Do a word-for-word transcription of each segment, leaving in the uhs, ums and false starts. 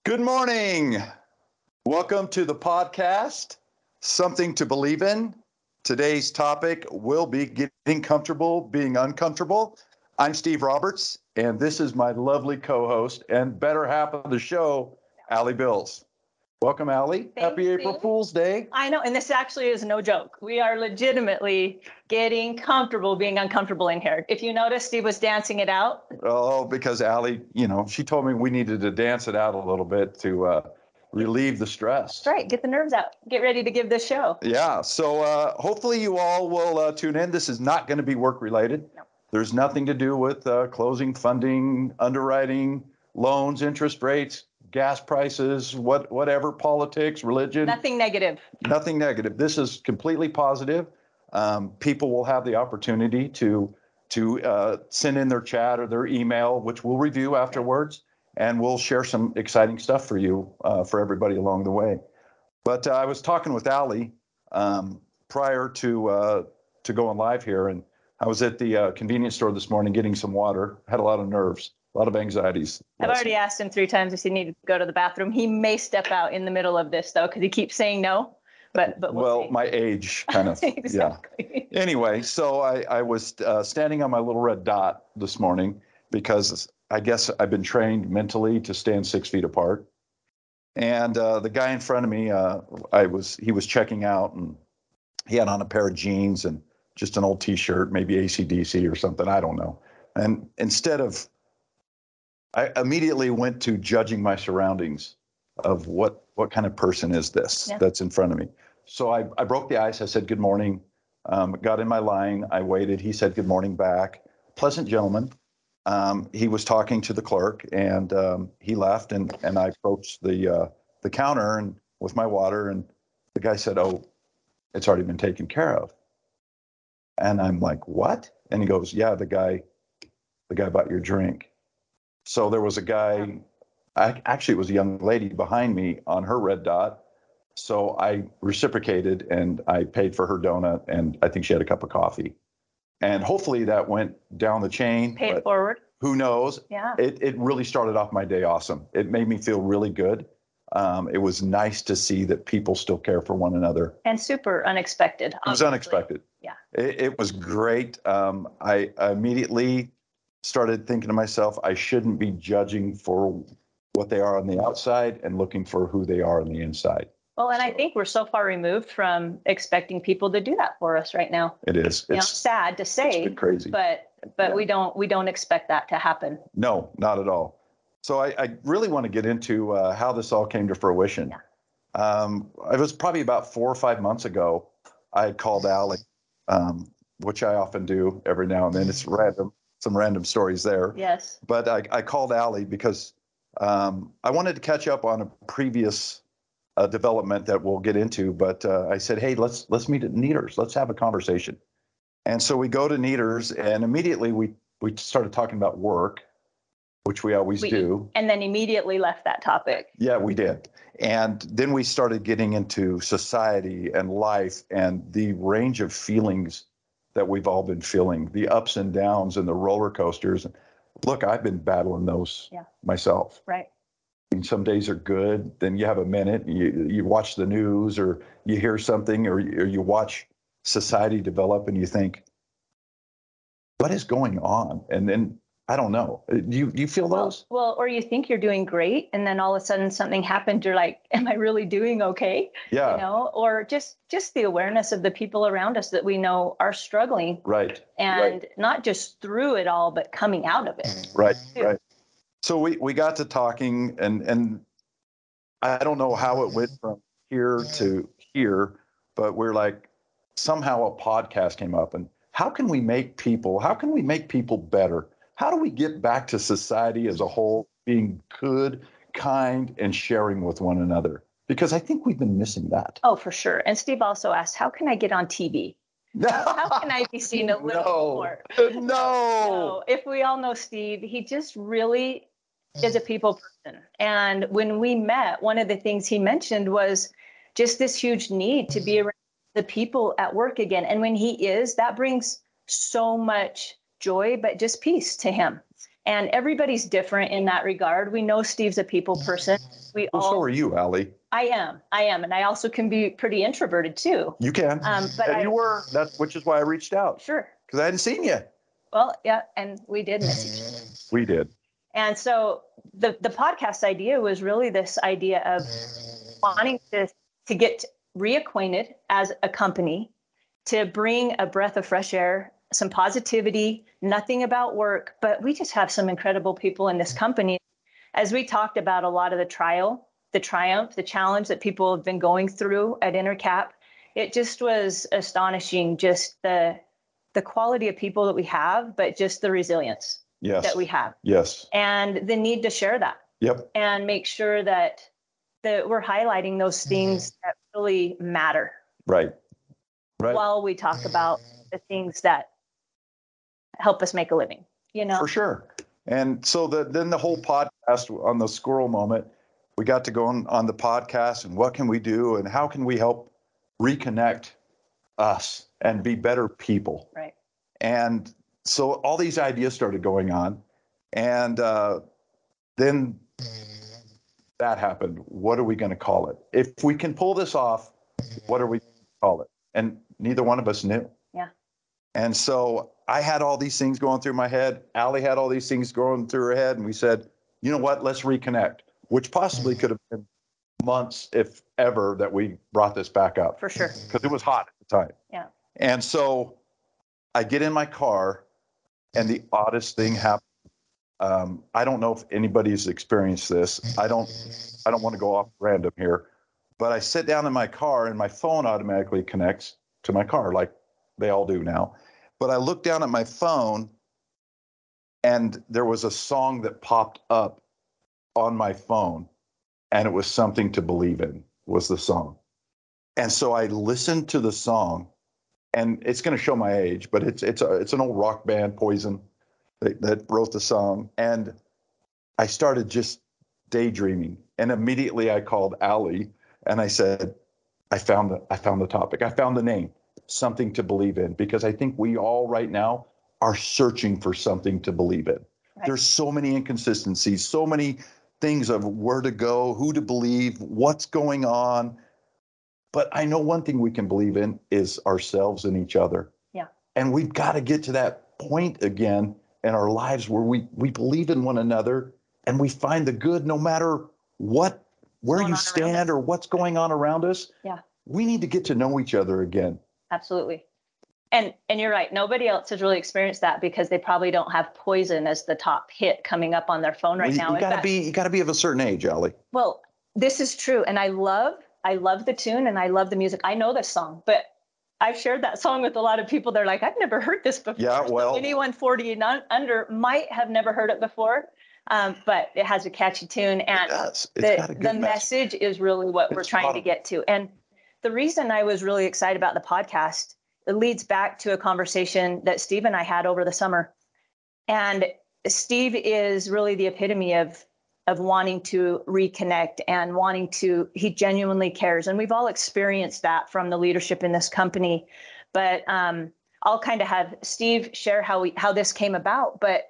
Good morning. Welcome to the podcast, Something to Believe in. Today's topic will be getting comfortable being uncomfortable. I'm Steve Roberts, and this is my lovely co-host and better half of the show, Allie Bills. Welcome, Allie. Thanks, Happy April Steve. Fool's Day. I know, and this actually is no joke. We are legitimately getting comfortable being uncomfortable in here. If you notice, Steve was dancing it out. Oh, because Allie, you know, she told me we needed to dance it out a little bit to uh, relieve the stress. That's right. Get the nerves out. Get ready to give this show. Yeah. So uh, hopefully you all will uh, tune in. This is not going to be work related. No. There's nothing to do with uh, closing, funding, underwriting, loans, interest rates, gas prices, what whatever, politics, religion. Nothing negative. Nothing negative. This is completely positive. Um, people will have the opportunity to to uh, send in their chat or their email, which we'll review afterwards, and we'll share some exciting stuff for you, uh, for everybody along the way. But uh, I was talking with Allie um, prior to uh, to going live here, and I was at the uh, convenience store this morning getting some water. Had a lot of nerves, a lot of anxieties. I've already asked him three times if he needed to go to the bathroom. He may step out in the middle of this, though, because he keeps saying no. But but we'll, well, see. my age kind of, exactly. Yeah. Anyway, so I, I was uh, standing on my little red dot this morning because I guess I've been trained mentally to stand six feet apart. And uh, the guy in front of me, uh, I was he was checking out, and he had on a pair of jeans and just an old T-shirt, maybe A C D C or something, I don't know. And instead of, I immediately went to judging my surroundings of what what kind of person is this Yeah. that's in front of me. So I, I broke the ice. I said, good morning. Um, got in my line. I waited. He said, good morning back. Pleasant gentleman. Um, he was talking to the clerk, and um, he left, and, and I approached the uh, the counter and with my water, and the guy said, oh, it's already been taken care of. And I'm like, what? And he goes, yeah, the guy, the guy bought your drink. So there was a guy, I, actually it was a young lady behind me on her red dot. So I reciprocated and I paid for her donut, and I think she had a cup of coffee. And hopefully that went down the chain. Pay it forward. Who knows? Yeah. It, it really started off my day awesome. It made me feel really good. Um, it was nice to see that people still care for one another. And super unexpected. It was obviously. unexpected. Yeah. It, it was great. Um, I, I immediately started thinking to myself, I shouldn't be judging for what they are on the outside and looking for who they are on the inside. Well, and I So- think we're so far removed from expecting people to do that for us right now. It is. You know, It's sad to say, been crazy. but but Yeah. we don't we don't expect that to happen. No, not at all. So I, I really want to get into uh, how this all came to fruition. Yeah. Um, it was probably about four or five months ago. I had called Allie, um, which I often do every now and then. It's random, some random stories there. Yes. But I, I called Allie because um, I wanted to catch up on a previous uh, development that we'll get into. But uh, I said, hey, let's let's meet at Neaters. Let's have a conversation. And so we go to Neaters, and immediately we we started talking about work, which we always We- do. And then immediately left that topic. Yeah, we did. And then we started getting into society and life and the range of feelings that we've all been feeling, the ups and downs and the roller coasters. Look, I've been battling those Yeah. myself. Right. I mean, some days are good, then you have a minute, and you, you watch the news or you hear something, or, or you watch society develop and you think, what is going on? And then I don't know. Do you, do you feel those? Well, or you think you're doing great, and then all of a sudden something happened. You're like, am I really doing okay? Yeah. You know, or just just the awareness of the people around us that we know are struggling, Right. and right. not just through it all, but coming out of it. Right. too. Right. So we, we got to talking, and, and I don't know how it went from here to here, but we're like, somehow a podcast came up, and how can we make people, how can we make people better? How do we get back to society as a whole being good, kind, and sharing with one another? Because I think we've been missing that. Oh, for sure. And Steve also asked, how can I get on T V? How, how can I be seen a little No. more? No. No. If we all know Steve, he just really is a people person. And when we met, one of the things he mentioned was just this huge need to be around the people at work again. And when he is, that brings so much joy, but just peace to him. And everybody's different in that regard. We know Steve's a people person. We Well, all. so are you, Allie. I am. I am. And I also can be pretty introverted too. You can. Um, but and I, you were. That's which is why I reached out. Sure. Because I hadn't seen you. Well, yeah. And we did miss each other. We did. And so the, the podcast idea was really this idea of wanting to, to get reacquainted as a company, to bring a breath of fresh air, some positivity, nothing about work, but we just have some incredible people in this company. As we talked about a lot of the trial, the triumph, the challenge that people have been going through at Intercap, it just was astonishing, just the the quality of people that we have, but just the resilience yes. that we have. Yes. And the need to share that. Yep. And make sure that that we're highlighting those things that really matter. Right. Right. While we talk about the things that help us make a living, you know? For sure. And so the, then the whole podcast on the squirrel moment, we got to go on, on the podcast and what can we do and how can we help reconnect us and be better people. Right. And so all these ideas started going on. And uh, then that happened. What are we going to call it? If we can pull this off, what are we going to call it? And neither one of us knew. Yeah. And so I had all these things going through my head. Allie had all these things going through her head. And we said, you know what, let's reconnect, which possibly could have been months, if ever, that we brought this back up. For sure. Because it was hot at the time. Yeah. And so I get in my car and the oddest thing happened. Um, I don't know if anybody's experienced this. I don't, I don't want to go off random here, but I sit down in my car and my phone automatically connects to my car like they all do now. But I looked down at my phone and there was a song that popped up on my phone and it was Something to Believe In was the song. And so I listened to the song and it's going to show my age, but it's, it's a, it's an old rock band, Poison, that, that wrote the song. And I started just daydreaming and immediately I called Allie and I said, I found the, I found the topic. I found the name, Something to Believe In, because I think we all right now are searching for something to believe in. Right. There's so many inconsistencies, so many things of where to go, who to believe, what's going on. But I know one thing we can believe in is ourselves and each other. Yeah. And we've got to get to that point again in our lives where we, we believe in one another and we find the good no matter what, where you stand or what's going on around us. Yeah. We need to get to know each other again. Absolutely. And and you're right. Nobody else has really experienced that because they probably don't have Poison as the top hit coming up on their phone right well, you, now. You gotta fact, be you gotta be of a certain age, Allie. Well, this is true. And I love I love the tune and I love the music. I know this song, but I've shared that song with a lot of people. They're like, I've never heard this before. Yeah, well, so anyone forty and under might have never heard it before. Um, but it has a catchy tune and it does. It's the, got a good the message. message is really what it's we're trying fun. to get to. And the reason I was really excited about the podcast, it leads back to a conversation that Steve and I had over the summer. And Steve is really the epitome of, of wanting to reconnect and wanting to, he genuinely cares. And we've all experienced that from the leadership in this company. But um, I'll kind of have Steve share how we, how this came about. But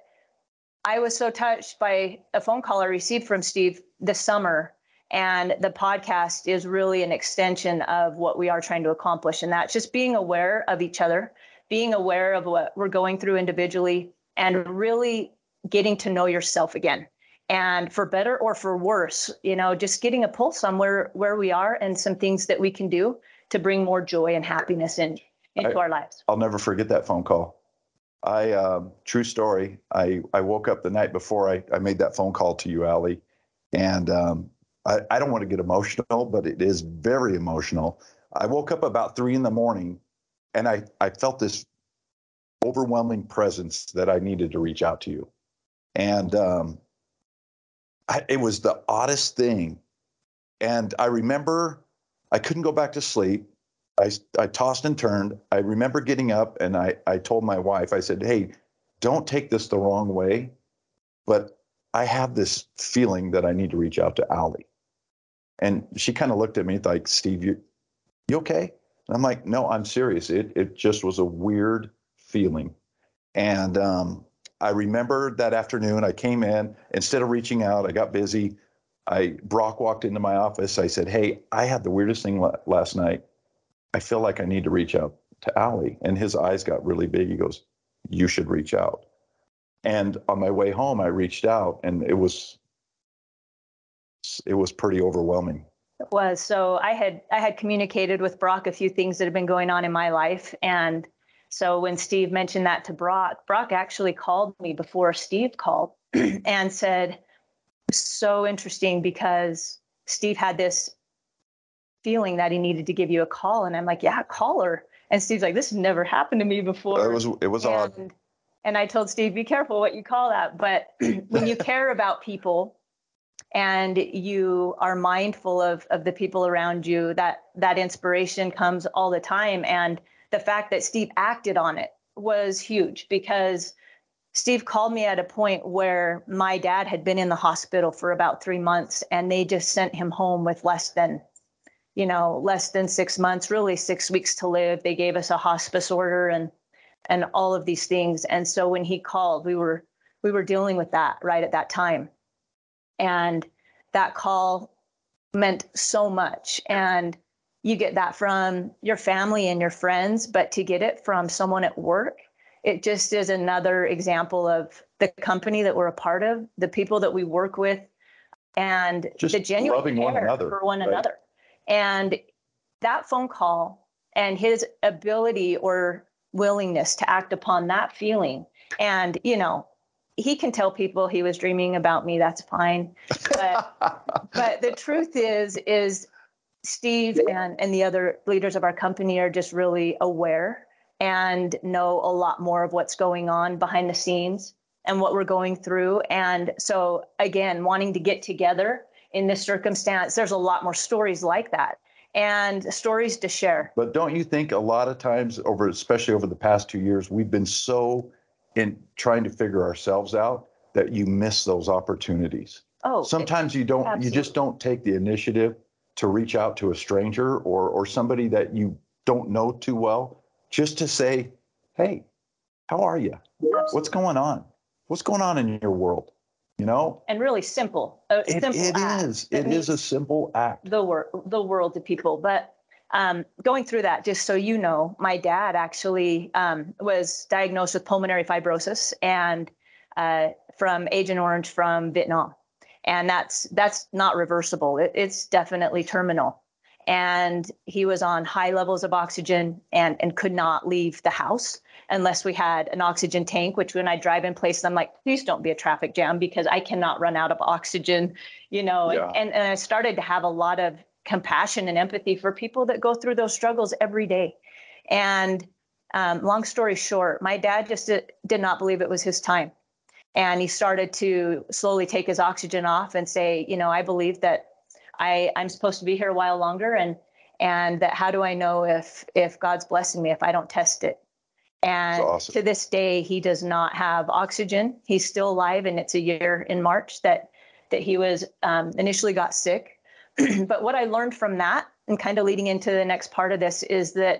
I was so touched by a phone call I received from Steve this summer. And the podcast is really an extension of what we are trying to accomplish. And that's just being aware of each other, being aware of what we're going through individually, and really getting to know yourself again. And for better or for worse, you know, just getting a pulse on where, where we are and some things that we can do to bring more joy and happiness in, into I, our lives. I'll never forget that phone call. I, um, true story, I, I woke up the night before I, I made that phone call to you, Allie, and um, I, I don't want to get emotional, but it is very emotional. I woke up about three in the morning and I, I felt this overwhelming presence that I needed to reach out to you. And um, I, it was the oddest thing. And I remember I couldn't go back to sleep. I, I tossed and turned. I remember getting up and I, I told my wife, I said, hey, don't take this the wrong way, but I have this feeling that I need to reach out to Allie. And she kind of looked at me like, Steve, you, you okay? And I'm like, no, I'm serious. It it just was a weird feeling. And um, I remember that afternoon I came in, instead of reaching out, I got busy. I, Brock walked into my office. I said, hey, I had the weirdest thing la- last night. I feel like I need to reach out to Allie. And his eyes got really big. He goes, you should reach out. And on my way home, I reached out, and it was, it was pretty overwhelming. It was. So I had I had communicated with Brock a few things that had been going on in my life. And so when Steve mentioned that to Brock, Brock actually called me before Steve called and said, so interesting because Steve had this feeling that he needed to give you a call. And I'm like, yeah, call her. And Steve's like, this has never happened to me before. It was, it was and, odd. And I told Steve, be careful what you call that. But when you care about people and you are mindful of, of the people around you, that that inspiration comes all the time. And the fact that Steve acted on it was huge, because Steve called me at a point where my dad had been in the hospital for about three months and they just sent him home with less than, you know, less than six months, really six weeks to live. They gave us a hospice order and and all of these things. And so when he called, we were we were dealing with that right at that time. And that call meant so much. And you get that from your family and your friends, but to get it from someone at work, it just is another example of the company that we're a part of, the people that we work with, and Just the genuine loving care one another, for one right? another. And that phone call and his ability or willingness to act upon that feeling. And, you know, he can tell people he was dreaming about me. That's fine. But, but the truth is, is Steve and, and the other leaders of our company are just really aware and know a lot more of what's going on behind the scenes and what we're going through. And so, again, wanting to get together in this circumstance, there's a lot more stories like that and stories to share. But don't you think a lot of times over, especially over the past two years, we've been so in trying to figure ourselves out that you miss those opportunities? Oh, Sometimes you don't, absolutely. you just don't take the initiative to reach out to a stranger or, or somebody that you don't know too well, just to say, hey, how are you? Absolutely. What's going on? What's going on in your world? You know? And really simple. A It, simple it act is. that It is a means simple act. the wor- the world to people. But um, going through that, just so you know, my dad actually um, was diagnosed with pulmonary fibrosis and uh, from Agent Orange from Vietnam. And that's that's not reversible. It, it's definitely terminal. And he was on high levels of oxygen and, and could not leave the house unless we had an oxygen tank, which when I drive in places, I'm like, please don't be a traffic jam because I cannot run out of oxygen, you know. Yeah. And, and, and I started to have a lot of compassion and empathy for people that go through those struggles every day. And um, long story short, my dad just did, did not believe it was his time. And he started to slowly take his oxygen off and say, you know, I believe that I, I'm supposed to be here a while longer. And and that how do I know if if God's blessing me if I don't test it? And awesome. To this day, he does not have oxygen. He's still alive. And it's a year in March that that he was um, initially got sick. But what I learned from that and kind of leading into the next part of this is that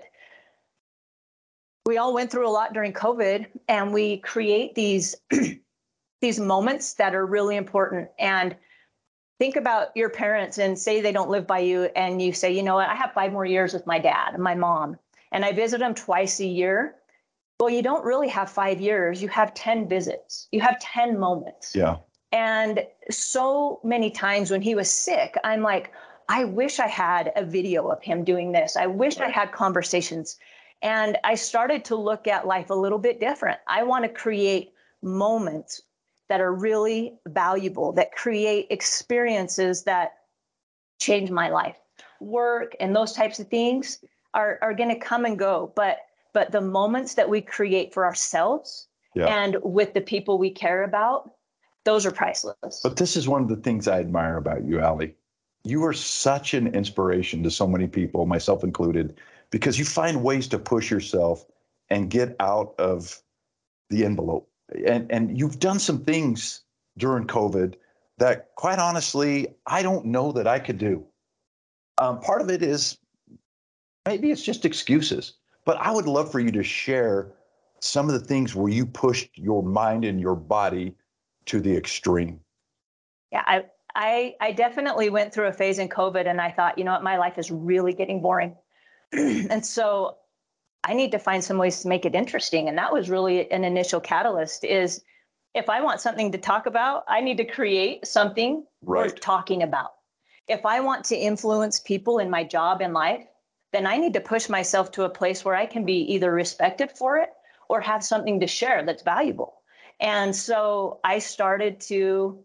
we all went through a lot during COVID and we create these these moments that are really important. And think about your parents and say they don't live by you and you say, you know what, I have five more years with my dad and my mom and I visit them twice a year. Well, you don't really have five years. You have ten visits. You have ten moments. Yeah. And so many times when he was sick, I'm like, I wish I had a video of him doing this. I wish I had conversations. And I started to look at life a little bit different. I want to create moments that are really valuable, that create experiences that change my life. Work and those types of things are, are going to come and go. But but the moments that we create for ourselves Yeah. and with the people we care about, those are priceless. But this is one of the things I admire about you, Allie. You are such an inspiration to so many people, myself included, because you find ways to push yourself and get out of the envelope. And, and you've done some things during COVID that, quite honestly, I don't know that I could do. Um, part of it is maybe it's just excuses, but I would love for you to share some of the things where you pushed your mind and your body to the extreme? Yeah, I, I, I definitely went through a phase in COVID and I thought, you know what, my life is really getting boring. And so I need to find some ways to make it interesting. And that was really an initial catalyst is if I want something to talk about, I need to create something Right. worth talking about. If I want to influence people in my job and life, then I need to push myself to a place where I can be either respected for it or have something to share that's valuable. And so I started to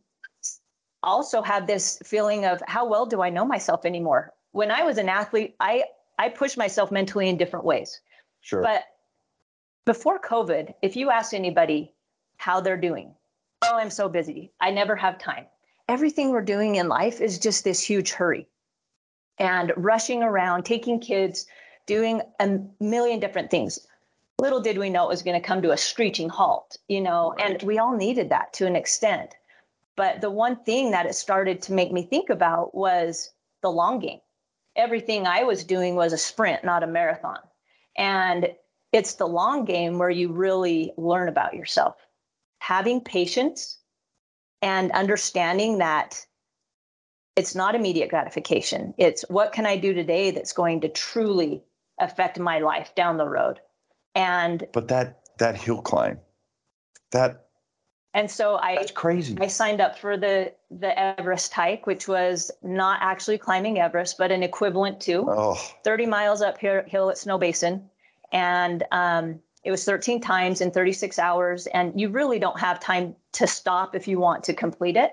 also have this feeling of how well do I know myself anymore? When I was an athlete, I, I pushed myself mentally in different ways. Sure. But before COVID, if you ask anybody how they're doing, oh, I'm so busy. I never have time. Everything we're doing in life is just this huge hurry and rushing around, taking kids, doing a million different things. Little did we know it was going to come to a screeching halt, you know, Right. and we all needed that to an extent. But the one thing that it started to make me think about was the long game. Everything I was doing was a sprint, not a marathon. And it's the long game where you really learn about yourself. Having patience and understanding that it's not immediate gratification. It's what can I do today that's going to truly affect my life down the road. And But that that hill climb, that and so I that's crazy. I signed up for the the Everest hike, which was not actually climbing Everest, but an equivalent to Oh, thirty miles uphill at Snow Basin. And um, it was thirteen times in thirty-six hours. And you really don't have time to stop if you want to complete it.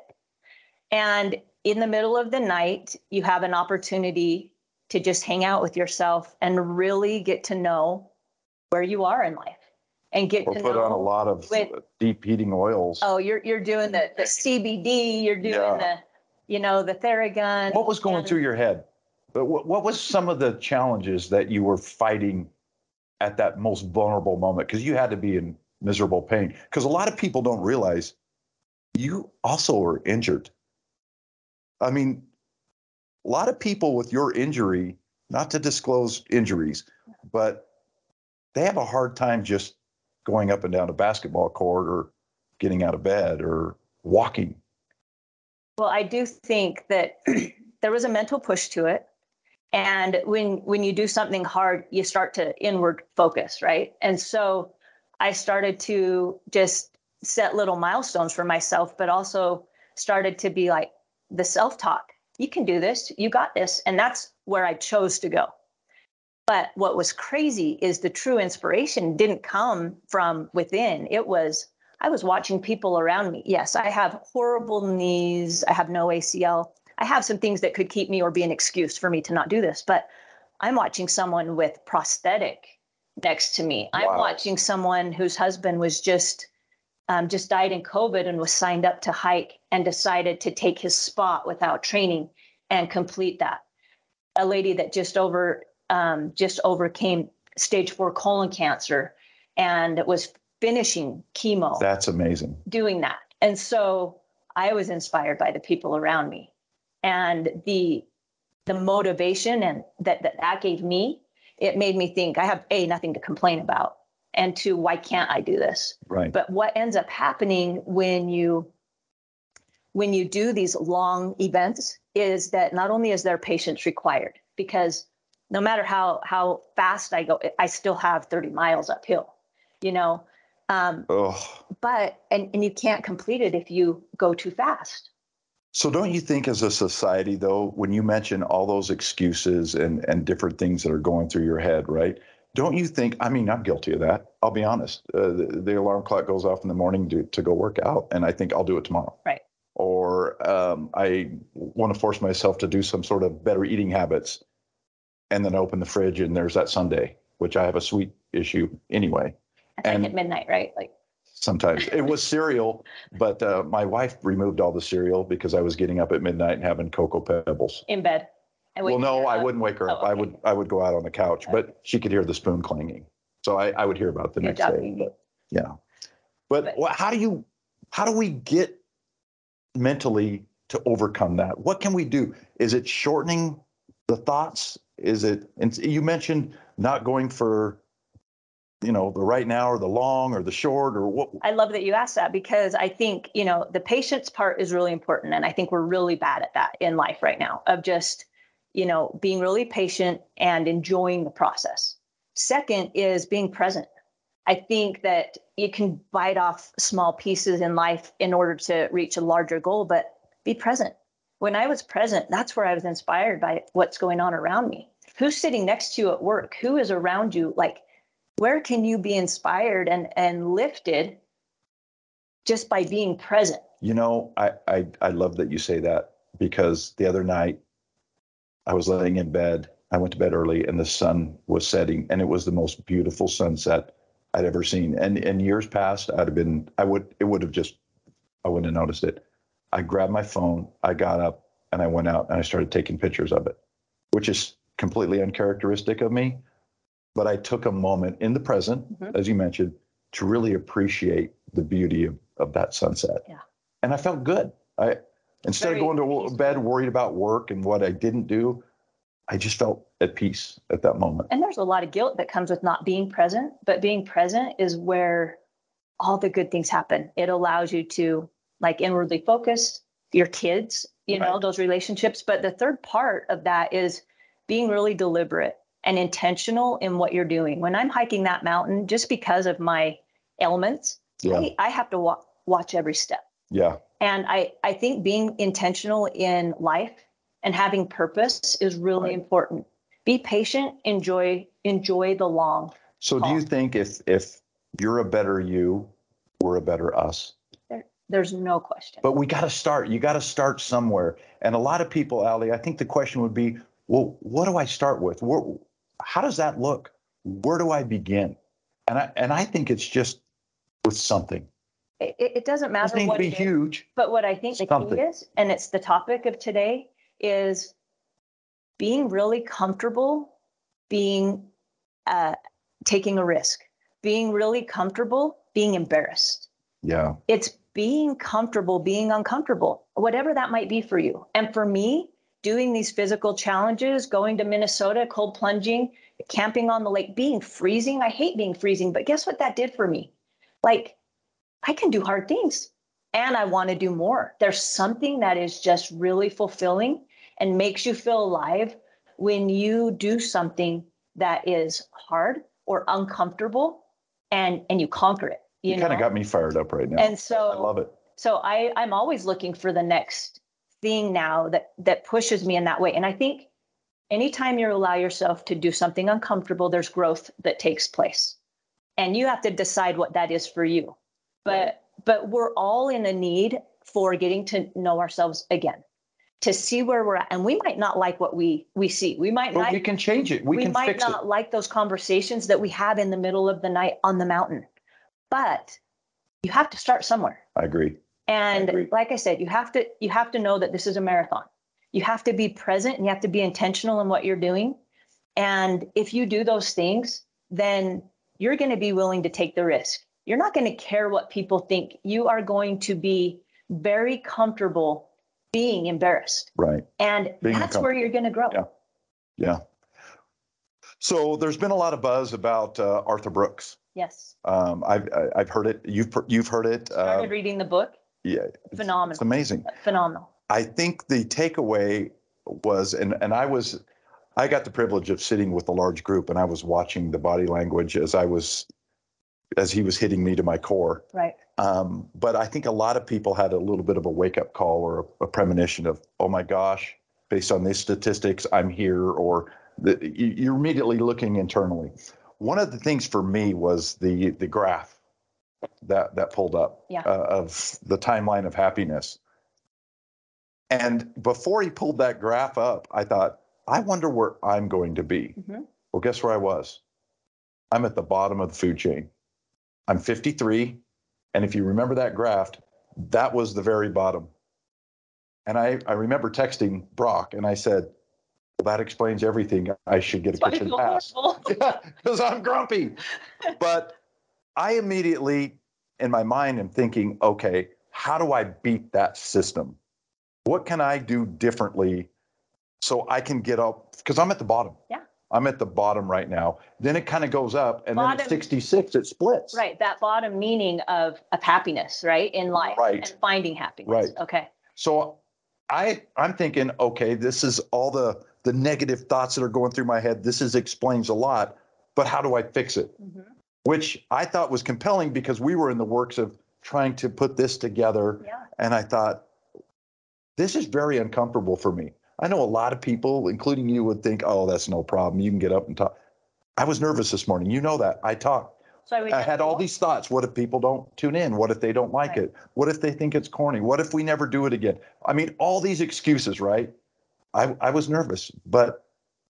And in the middle of the night, you have an opportunity to just hang out with yourself and really get to know where you are in life and get or to put know on a lot of with, deep heating oils. oh, you're you're doing the, the C B D, you're doing Yeah. the, you know, the Theragun. What was going and, through your head? But what, what was some of the challenges that you were fighting at that most vulnerable moment? Because you had to be in miserable pain. Because a lot of people don't realize you also were injured. I mean, a lot of people with your injury, not to disclose injuries, but they have a hard time just going up and down a basketball court or getting out of bed or walking. Well, I do think that there was a mental push to it. And when when you do something hard, you start to inward focus, right? And so I started to just set little milestones for myself, but also started to be like the self-talk. You can do this. You got this. And that's where I chose to go. But what was crazy is the true inspiration didn't come from within. It was, I was watching people around me. Yes, I have horrible knees. I have no A C L. I have some things that could keep me or be an excuse for me to not do this. But I'm watching someone with prosthetic next to me. I'm Wow. watching someone whose husband was just um, just died in COVID and was signed up to hike and decided to take his spot without training and complete that. A lady that just over um, just overcame stage four colon cancer and was finishing chemo. That's amazing. Doing that. And so I was inspired by the people around me and the the motivation and that that, that gave me. It made me think I have a nothing to complain about, and two, why can't I do this? Right. But what ends up happening when you when you do these long events is that not only is there patience required, because no matter how how fast I go, I still have thirty miles uphill, you know. Um, Oh. but and and you can't complete it if you go too fast. So don't you think as a society, though, when you mention all those excuses and, and different things that are going through your head, right? Don't you think, I mean, I'm guilty of that. I'll be honest. Uh, the, the alarm clock goes off in the morning to, to go work out, and I think I'll do it tomorrow. Right. Or um, I want to force myself to do some sort of better eating habits, and then open the fridge and there's that sundae, which I have a sweet issue anyway. It's and like at midnight, right? Like sometimes it was cereal, but uh, my wife removed all the cereal because I was getting up at midnight and having Cocoa Pebbles. in bed. And Well, waking no, her I up. wouldn't wake her Oh, up. I okay. would I would go out on the couch, but she could hear the spoon clanging, so I, I would hear about it the Good next job, day. Mimi. But yeah, but, But- wha- how do you how do we get mentally to overcome that? What can we do? Is it shortening the thoughts? Is it? And you mentioned not going for you know, the right now or the long or the short or what? I love that you asked that, because I think, you know, the patience part is really important. And I think we're really bad at that in life right now, of just, you know, being really patient and enjoying the process. Second is being present. I think that you can bite off small pieces in life in order to reach a larger goal, but be present. When I was present, that's where I was inspired by what's going on around me. Who's sitting next to you at work? Who is around you? Like, where can you be inspired and, and lifted just by being present? You know, I, I, I love that you say that, because the other night I was laying in bed. I went to bed early and the sun was setting, and it was the most beautiful sunset I'd ever seen. And in years past, I'd have been, I would, it would have just, I wouldn't have noticed it. I grabbed my phone, I got up and I went out and I started taking pictures of it, which is completely uncharacteristic of me. But I took a moment in the present, mm-hmm. as you mentioned, to really appreciate the beauty of, of that sunset. Yeah. And I felt good. I, instead Very of going to peaceful. bed worried about work and what I didn't do, I just felt at peace at that moment. And there's a lot of guilt that comes with not being present, but being present is where all the good things happen. It allows you to, like, inwardly focus your kids, you know, right. those relationships. But the third part of that is being really deliberate and intentional in what you're doing. When I'm hiking that mountain, just because of my ailments, yeah. I, I have to wa- watch every step. Yeah. And I, I think being intentional in life and having purpose is really right. important. Be patient, enjoy, enjoy the long So haul. Do you think if, if you're a better you, we're a better us? There, there's no question. But we got to start, you got to start somewhere. And a lot of people, Ali, I think the question would be, well, what do I start with? Where, how does that look? Where do I begin? And I, and I think it's just with something. It, it doesn't matter doesn't need what to be it huge. Is, but what I think the something. key is, and it's the topic of today, is being really comfortable being uh, taking a risk, being really comfortable being embarrassed. Yeah. It's being comfortable being uncomfortable, whatever that might be for you. And for me, doing these physical challenges, going to Minnesota, cold plunging, camping on the lake, being freezing. I hate being freezing, but guess what that did for me? Like, I can do hard things and I want to do more. There's something that is just really fulfilling and makes you feel alive when you do something that is hard or uncomfortable and, and you conquer it. You, you kind of got me fired up right now. And so I love it. So I, I'm always looking for the next thing now that, that pushes me in that way. And I think anytime you allow yourself to do something uncomfortable, there's growth that takes place. And you have to decide what that is for you. But but we're all in a need for getting to know ourselves again, to see where we're at. And we might not like what we we see. We might but not. we can change it. We, we can might fix not it. like those conversations that we have in the middle of the night on the mountain. But you have to start somewhere. I agree. And I agree. like I said, you have to you have to know that this is a marathon. You have to be present and you have to be intentional in what you're doing. And if you do those things, then you're going to be willing to take the risk. You're not going to care what people think. You are going to be very comfortable being embarrassed. Right. And being that's where you're going to grow. Yeah. Yeah. So there's been a lot of buzz about uh, Arthur Brooks. Yes. Um, I've I've heard it. You've you've heard it. Started uh, reading the book. Yeah. Phenomenal. It's amazing. Phenomenal. I think the takeaway was, and and I was, I got the privilege of sitting with a large group, and I was watching the body language as I was, as he was hitting me to my core. Right. Um, but I think a lot of people had a little bit of a wake up call or a, a premonition of, oh my gosh, based on these statistics, I'm here, or the, you, you're immediately looking internally. One of the things for me was the the graph that that pulled up yeah. uh, of the timeline of happiness. And before he pulled that graph up, I thought, I wonder where I'm going to be. Mm-hmm. Well, guess where I was? I'm at the bottom of the food chain. I'm fifty-three. And if you remember that graph, that was the very bottom. And I, I remember texting Brock and I said, well, that explains everything. I should get a kitchen pass. Yeah, because I'm grumpy. But I immediately, in my mind, am thinking, okay, how do I beat that system? What can I do differently so I can get up? Because I'm at the bottom. Yeah. I'm at the bottom right now. Then it kind of goes up, and then Bottom. at sixty-six, it splits. Right. That bottom meaning of, of happiness, right? In life. Right. And finding happiness. Right. Okay. So I, I'm thinking, okay, this is all the, the negative thoughts that are going through my head. This is explains a lot, but how do I fix it? Mm-hmm. Which I thought was compelling because we were in the works of trying to put this together. Yeah. And I thought, this is very uncomfortable for me. I know a lot of people, including you, would think, oh, that's no problem. You can get up and talk. I was nervous this morning. You know that. I talked. So we I had all these thoughts. What if people don't tune in? What if they don't like Right. it? What if they think it's corny? What if we never do it again? I mean, all these excuses, right? I, I was nervous, but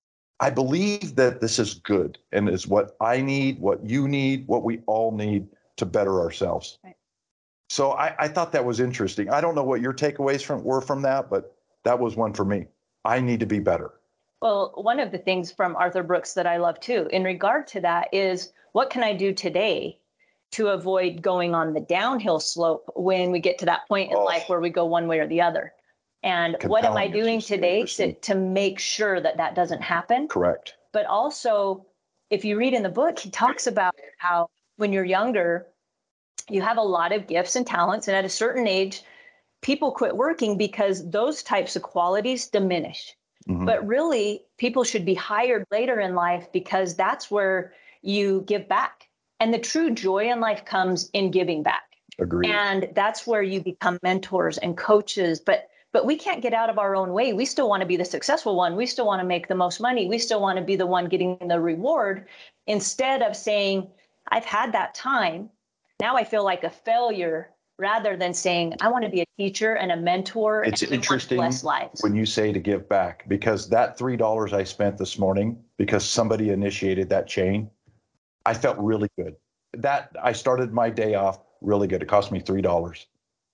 I believe that this is good and is what I need, what you need, what we all need to better ourselves. Right. So I, I thought that was interesting. I don't know what your takeaways from were from that, but that was one for me. I need to be better. Well, one of the things from Arthur Brooks that I love too, in regard to that, is what can I do today to avoid going on the downhill slope when we get to that point in Oh. life where we go one way or the other? And what am I Compelling, as you doing say, today to, Christine. to make sure that that doesn't happen? Correct. But also, if you read in the book, he talks about how when you're younger, you have a lot of gifts and talents. And at a certain age, people quit working because those types of qualities diminish. Mhm. But really, people should be hired later in life because that's where you give back. And the true joy in life comes in giving back. Agreed. And that's where you become mentors and coaches. But but we can't get out of our own way. We still want to be the successful one. We still want to make the most money. We still want to be the one getting the reward, instead of saying, I've had that time. Now I feel like a failure, rather than saying, I want to be a teacher and a mentor. It's and I want to interesting bless lives. when you say to give back, because that three dollars I spent this morning because somebody initiated that chain, I felt really good. That I started my day off really good. It cost me three dollars.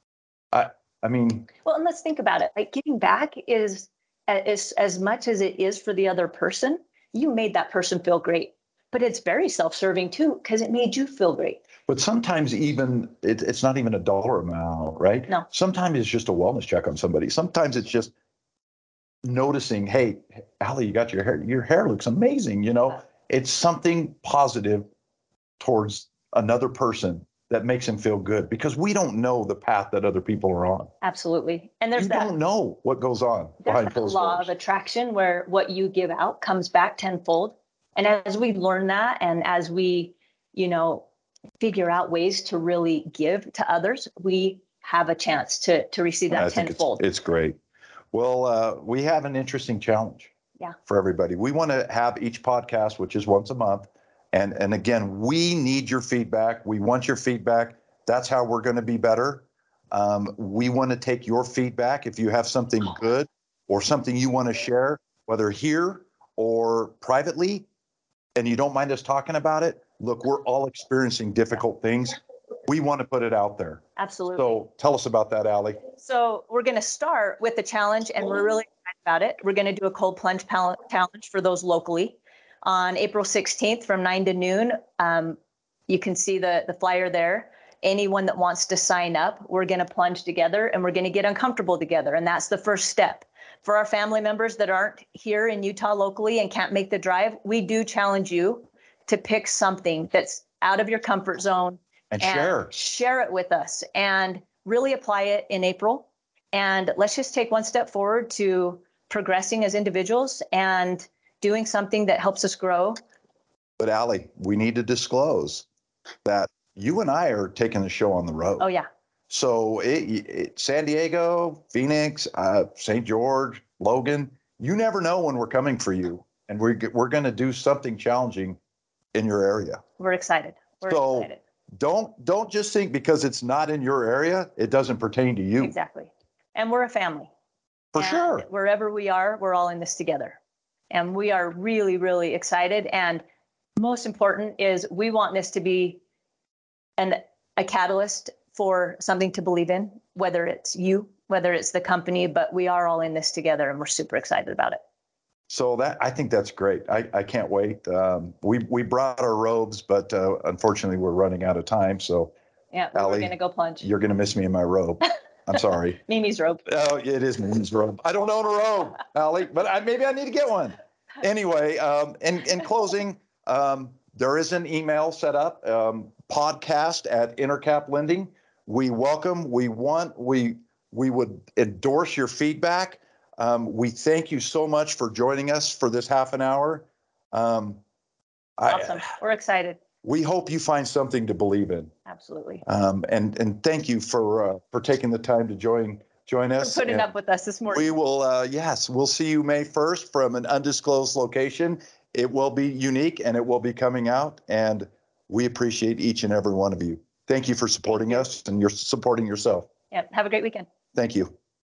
I I mean, Well, and let's think about it. Like giving back is as, as much as it is for the other person, you made that person feel great. But it's very self-serving too, because it made you feel great. but sometimes even it, it's not even a dollar amount, right? No. Sometimes it's just a wellness check on somebody. Sometimes it's just noticing, hey, Allie, you got your hair, your hair looks amazing. You know, it's something positive towards another person that makes him feel good, because we don't know the path that other people are on. Absolutely. And there's You that, don't know what goes on there's behind that closed law doors. of attraction where what you give out comes back tenfold. And as we learn that, and as we, you know, figure out ways to really give to others, we have a chance to to receive that I think it's, tenfold. it's great. Well, uh, we have an interesting challenge Yeah. for everybody. We want to have each podcast, which is once a month. And, and again, we need your feedback. We want your feedback. That's how we're going to be better. Um, we want to take your feedback. If you have something good or something you want to share, whether here or privately, and you don't mind us talking about it, look, we're all experiencing difficult things. We want to put it out there. Absolutely. So tell us about that, Allie. So we're going to start with the challenge, and we're really excited about it. We're going to do a cold plunge pal- challenge for those locally on April sixteenth from nine to noon. Um, you can see the, the flyer there. Anyone that wants to sign up, we're going to plunge together and we're going to get uncomfortable together. And that's the first step. For our family members that aren't here in Utah locally and can't make the drive, we do challenge you to pick something that's out of your comfort zone And share. share it with us and really apply it in April. And let's just take one step forward to progressing as individuals and doing something that helps us grow. But Allie, we need to disclose that you and I are taking the show on the road. Oh, yeah. So it, it, San Diego, Phoenix, uh, Saint George, Logan, you never know when we're coming for you. And we're, we're going to do something challenging in your area. We're excited. We're So excited. don't don't just think because it's not in your area, it doesn't pertain to you. Exactly. And we're a family. For And sure. wherever we are, we're all in this together. And we are really, really excited. And most important is we want this to be an, a catalyst for something to believe in, whether it's you, whether it's the company, but we are all in this together and we're super excited about it. So that I think that's great. I, I can't wait. Um, we we brought our robes, but uh, unfortunately we're running out of time. So Yeah, we Allie, we're going to go plunge. you're going to miss me in my robe. I'm sorry. Mimi's robe. Oh, it is Mimi's robe. I don't own a robe, Allie, but I, maybe I need to get one. Anyway, um, in, in closing, um, there is an email set up, um, podcast at Intercap Lending. We welcome, we want, we we would endorse your feedback. Um, we thank you so much for joining us for this half an hour. Um, Awesome. I, We're excited. we hope you find something to believe in. Absolutely. Um, and and thank you for uh, for taking the time to join join us. For putting And up with us this morning. we will, uh, yes, we'll see you May first from an undisclosed location. It will be unique and it will be coming out. And we appreciate each and every one of you. Thank you for supporting you. us and you're supporting yourself. Yep. Have a great weekend. Thank you.